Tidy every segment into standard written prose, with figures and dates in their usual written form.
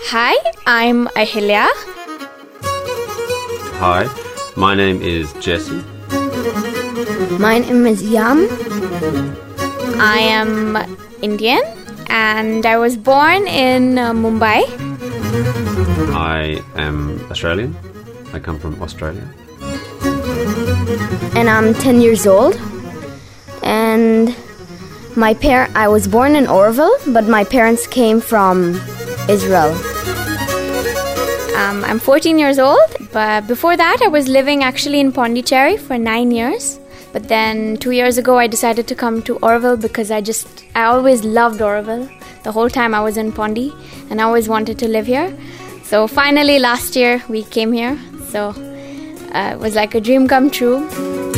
Hi, I'm Ahilya. Hi, my name is Jesse. My name is Yam. I am Indian and I was born in Mumbai. I am Australian. I come from Australia. And I'm 10 years old. And I was born in Oroville, but my parents came from Israel. I'm 14 years old, but before that I was living actually in Pondicherry for 9 years. But then 2 years ago I decided to come to Oroville because I always loved Oroville. The whole time I was in Pondi and I always wanted to live here. So finally last year we came here. So it was like a dream come true.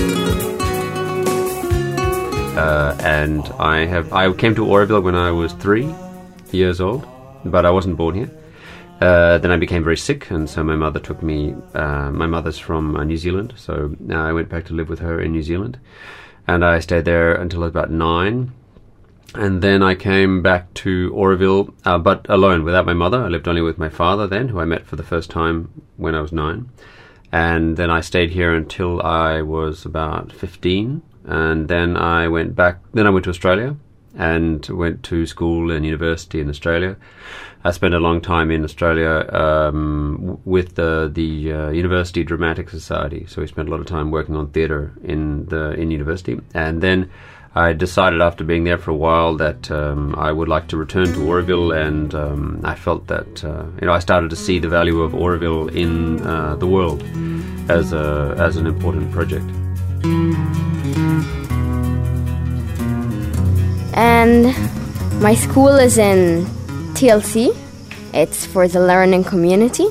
And I came to Oroville when I was 3 years old, but I wasn't born here. Then I became very sick, and so my mother took me. My mother's from New Zealand, so I went back to live with her in New Zealand, and I stayed there until I was about 9. And then I came back to Oroville, but alone, without my mother. I lived only with my father then, who I met for the first time when I was 9. And then I stayed here until I was about 15. And then I went back. Then I went to Australia and went to school and university in Australia. I spent a long time in Australia with the University Dramatic Society. So we spent a lot of time working on theatre in university. And then I decided after being there for a while that I would like to return to Oroville, and I felt that I started to see the value of Oroville in the world as an important project. And my school is in TLC. It's for the learning community.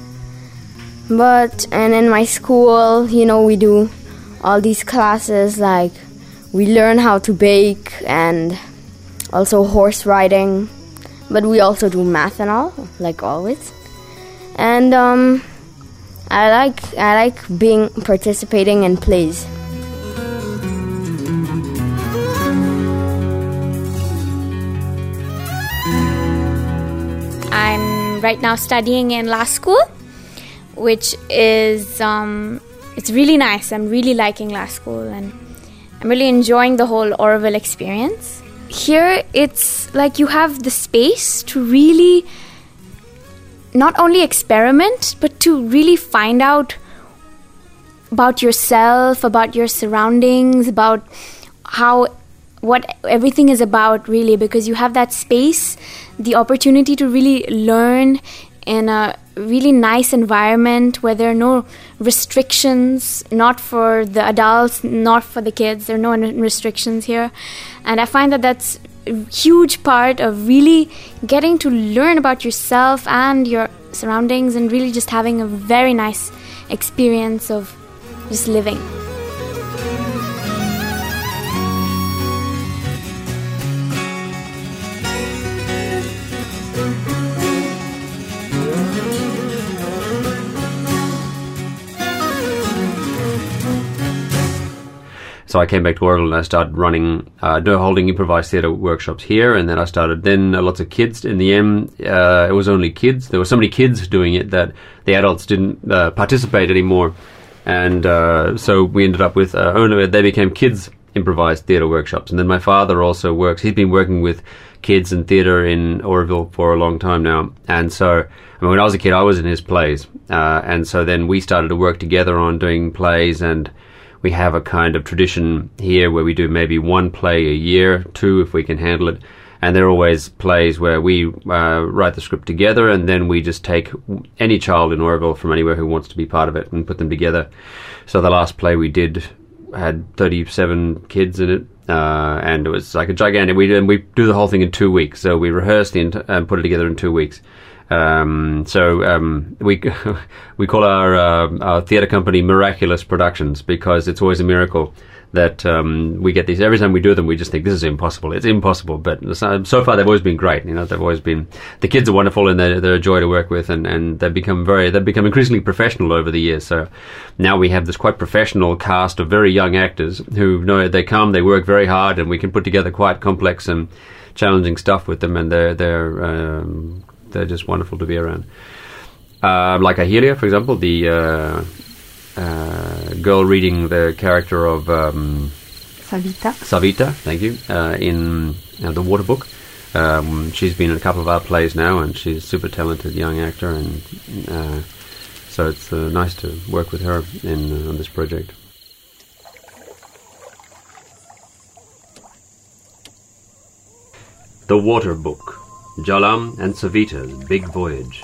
And in my school, we do all these classes, like we learn how to bake and also horse riding. But we also do math and all, like always. And I like participating in plays. I'm right now studying in law school, which is it's really nice. I'm really liking law school and I'm really enjoying the whole Oroville experience. Here it's like you have the space to really not only experiment, but to really find out about yourself, about your surroundings, about what everything is about, really, because you have that space, the opportunity to really learn in a really nice environment where there are no restrictions, not for the adults, not for the kids. There are no restrictions here. And I find that that's a huge part of really getting to learn about yourself and your surroundings and really just having a very nice experience of just living. So I came back to Oroville and I started holding improvised theatre workshops here, and then I started lots of kids. In the end, it was only kids. There were so many kids doing it that the adults didn't participate anymore, and so we ended up with they became kids improvised theatre workshops. And then my father also works. He's been working with kids and theatre in Oroville for a long time now, and so when I was a kid, I was in his plays, and so then we started to work together on doing plays. And we have a kind of tradition here where we do maybe 1 play a year, 2 if we can handle it. And they're always plays where we write the script together, and then we just take any child in Oroville from anywhere who wants to be part of it and put them together. So the last play we did had 37 kids in it, and it was like a gigantic. We do the whole thing in 2 weeks. So we rehearsed and put it together in 2 weeks. We call our theatre company Miraculous Productions, because it's always a miracle that we get these. Every time we do them, we just think this is impossible. It's impossible, but so far they've always been great. They've always been. The kids are wonderful and they're a joy to work with, and they've become increasingly professional over the years. So now we have this quite professional cast of very young actors who they work very hard, and we can put together quite complex and challenging stuff with them, and they're they're just wonderful to be around. Like Ahelia, for example, the girl reading the character of Savita, thank you, in The Water Book. She's been in a couple of our plays now, and she's a super talented young actor, and so it's nice to work with her on this project. The Water Book, Jalam and Savita's Big Voyage.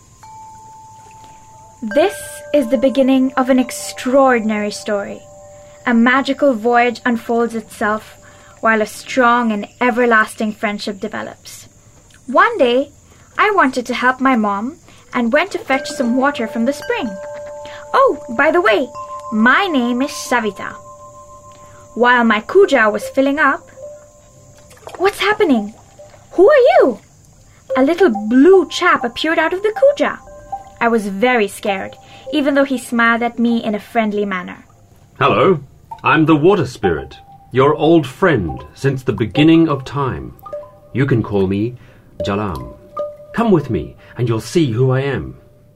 This is the beginning of an extraordinary story. A magical voyage unfolds itself while a strong and everlasting friendship develops. One day, I wanted to help my mom and went to fetch some water from the spring. Oh, by the way, my name is Savita. While my kuja was filling up, what's happening? Who are you? A little blue chap appeared out of the kuja. I was very scared, even though he smiled at me in a friendly manner. Hello, I'm the Water Spirit, your old friend since the beginning of time. You can call me Jalam. Come with me and you'll see who I am.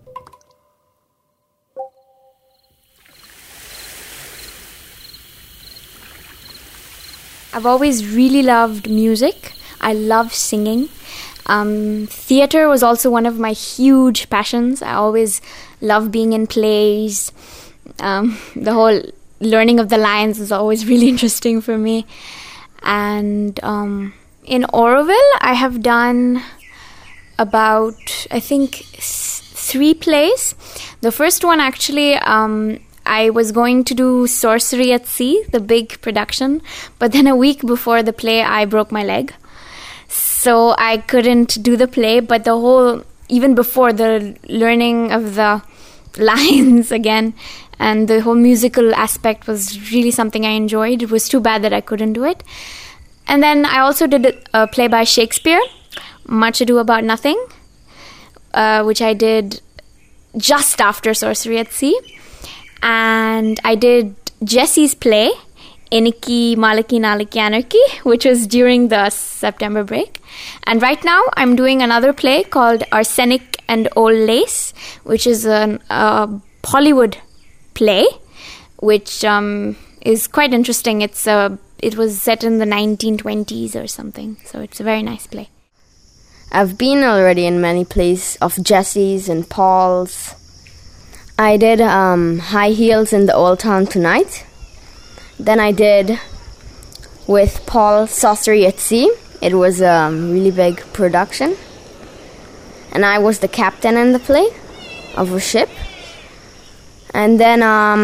I've always really loved music. I love singing. Theatre was also one of my huge passions. I always loved being in plays. The whole learning of the lines is always really interesting for me. And in Oroville, I have done about, I think, 3 plays. The first one, actually, I was going to do Sorcery at Sea, the big production. But then a week before the play, I broke my leg. So I couldn't do the play, but even before the learning of the lines again, and the whole musical aspect was really something I enjoyed. It was too bad that I couldn't do it. And then I also did a play by Shakespeare, Much Ado About Nothing, which I did just after Sorcery at Sea. And I did Jesse's play, Iniki Maliki Naliki Anarchy, which was during the September break. And right now I'm doing another play called Arsenic and Old Lace, which is a Hollywood play, which is quite interesting. It was set in the 1920s or something, so it's a very nice play. I've been already in many plays of Jesse's and Paul's. I did High Heels in the Old Town Tonight. Then I did with Paul Sorcery at Sea. It was a really big production. And I was the captain in the play of a ship. And then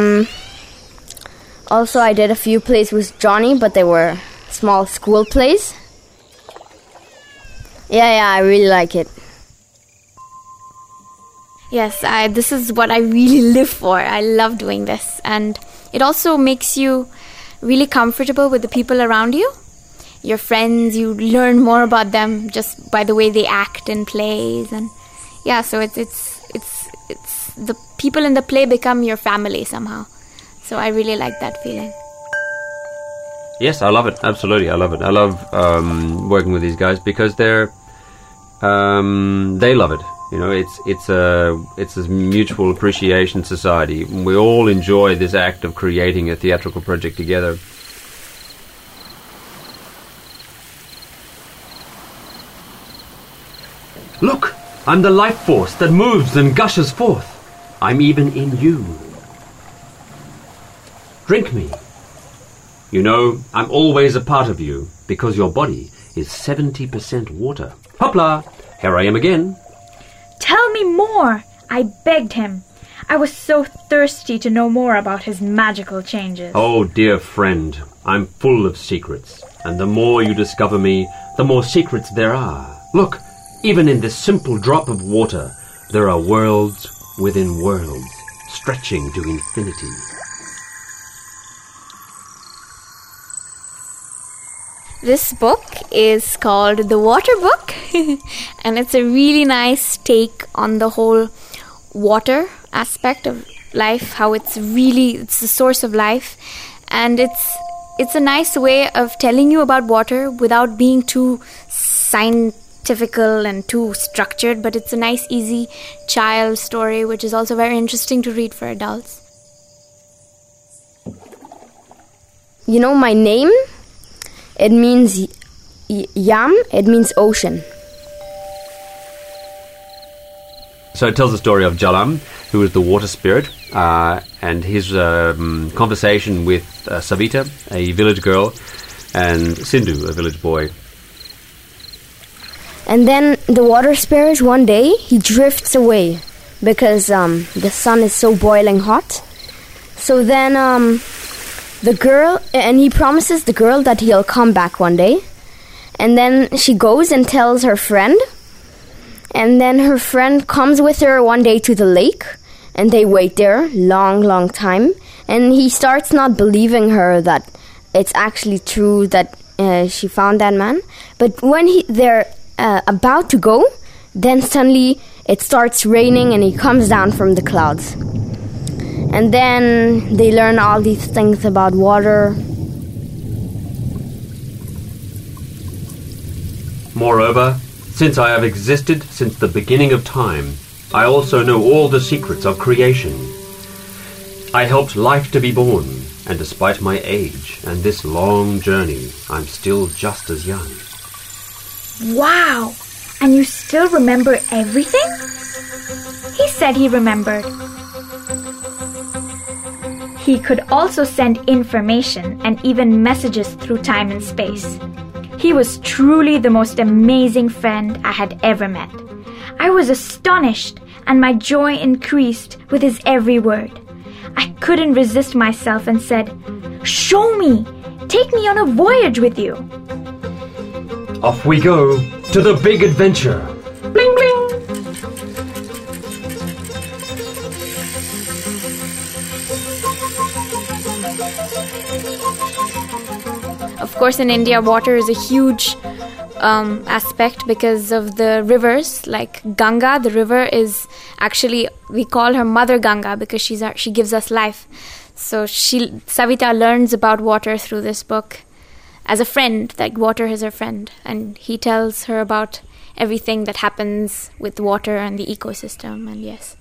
also I did a few plays with Johnny, but they were small school plays. Yeah, I really like it. Yes, this is what I really live for. I love doing this. And it also makes you really comfortable with the people around you. Your friends, you learn more about them just by the way they act in plays. And yeah, so it's the people in the play become your family somehow. So I really like that feeling. Yes, I love it. Absolutely, I love it. I love working with these guys because they love it. You know, it's a mutual appreciation society. We all enjoy this act of creating a theatrical project together. Look, I'm the life force that moves and gushes forth. I'm even in you. Drink me. You know, I'm always a part of you because your body is 70% water. Hopla! Here I am again. Tell me more, I begged him. I was so thirsty to know more about his magical changes. Oh, dear friend, I'm full of secrets. And the more you discover me, the more secrets there are. Look, even in this simple drop of water, there are worlds within worlds, stretching to infinity. This book is called The Water Book, and it's a really nice take on the whole water aspect of life, how it's the source of life, and it's a nice way of telling you about water without being too scientifical and too structured, but it's a nice, easy child story, which is also very interesting to read for adults. You know, my name, it means Yam, it means ocean. So it tells the story of Jalam, who is the water spirit, and his conversation with Savita, a village girl, and Sindhu, a village boy. And then the water spirit, one day, he drifts away because the sun is so boiling hot. So then the girl, and he promises the girl that he'll come back one day. And then she goes and tells her friend. And then her friend comes with her one day to the lake. And they wait there long time. And he starts not believing her that it's actually true that she found that man. But when they're about to go, then suddenly it starts raining and he comes down from the clouds. And then they learn all these things about water. Moreover, since I have existed since the beginning of time, I also know all the secrets of creation. I helped life to be born, and despite my age and this long journey, I'm still just as young. Wow! And you still remember everything? He said he remembered. He could also send information and even messages through time and space. He was truly the most amazing friend I had ever met. I was astonished, and my joy increased with his every word. I couldn't resist myself and said, "Show me! Take me on a voyage with you!" Off we go to the big adventure. Bling bling! Of course, in India, water is a huge aspect because of the rivers. Like Ganga, the river is actually, we call her Mother Ganga because she gives us life. So Savita learns about water through this book as a friend, like water is her friend. And he tells her about everything that happens with water and the ecosystem, and yes.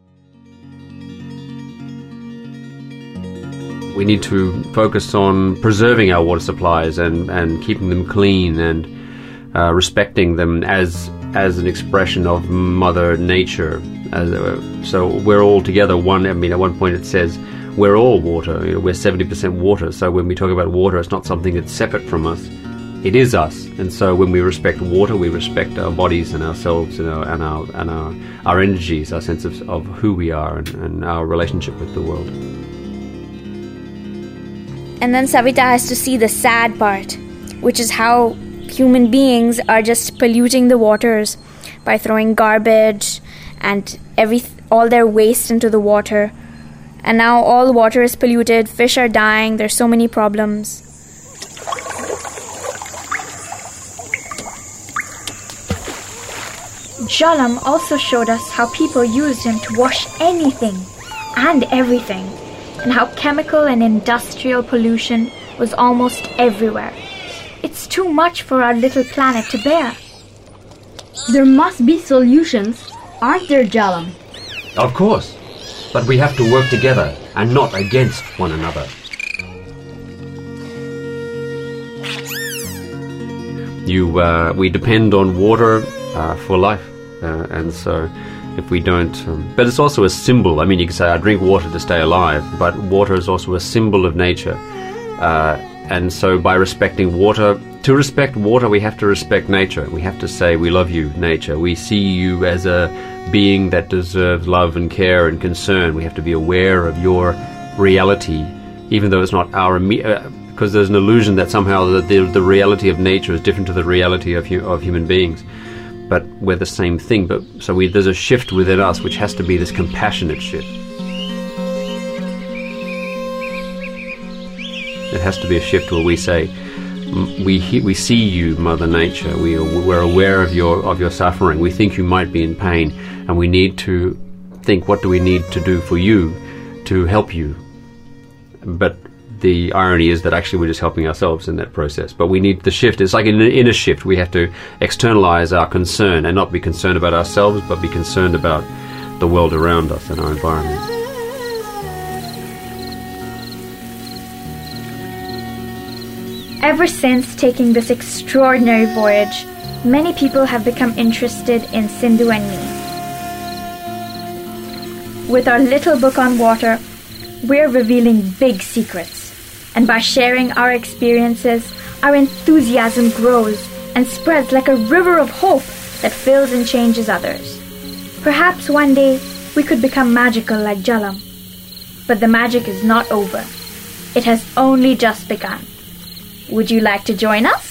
We need to focus on preserving our water supplies and keeping them clean and respecting them as an expression of Mother Nature. So we're all together one. I mean, at one point it says we're all water. We're 70% water. So when we talk about water, it's not something that's separate from us. It is us. And so when we respect water, we respect our bodies and ourselves and our energies, our sense of who we are and our relationship with the world. And then Savita has to see the sad part, which is how human beings are just polluting the waters by throwing garbage and all their waste into the water. And now all water is polluted, fish are dying, there's so many problems. Jalam also showed us how people used him to wash anything and everything, and how chemical and industrial pollution was almost everywhere. It's too much for our little planet to bear. There must be solutions, aren't there, Jalam? Of course, but we have to work together and not against one another. We depend on water for life, and so if we don't... but it's also a symbol. I mean, you can say, I drink water to stay alive, but water is also a symbol of nature. And so by respecting water, to respect water, we have to respect nature. We have to say, we love you, nature. We see you as a being that deserves love and care and concern. We have to be aware of your reality, even though it's not our... because there's an illusion that somehow the reality of nature is different to the reality of human beings. But we're the same thing. But so there's a shift within us, which has to be this compassionate shift. It has to be a shift where we say, we see you, Mother Nature. We're aware of your suffering. We think you might be in pain, and we need to think, what do we need to do for you to help you? But the irony is that actually we're just helping ourselves in that process. But we need the shift. It's like in an inner shift. We have to externalize our concern and not be concerned about ourselves, but be concerned about the world around us and our environment. Ever since taking this extraordinary voyage, many people have become interested in Sindhu and me. With our little book on water, we're revealing big secrets. And by sharing our experiences, our enthusiasm grows and spreads like a river of hope that fills and changes others. Perhaps one day we could become magical like Jalam. But the magic is not over. It has only just begun. Would you like to join us?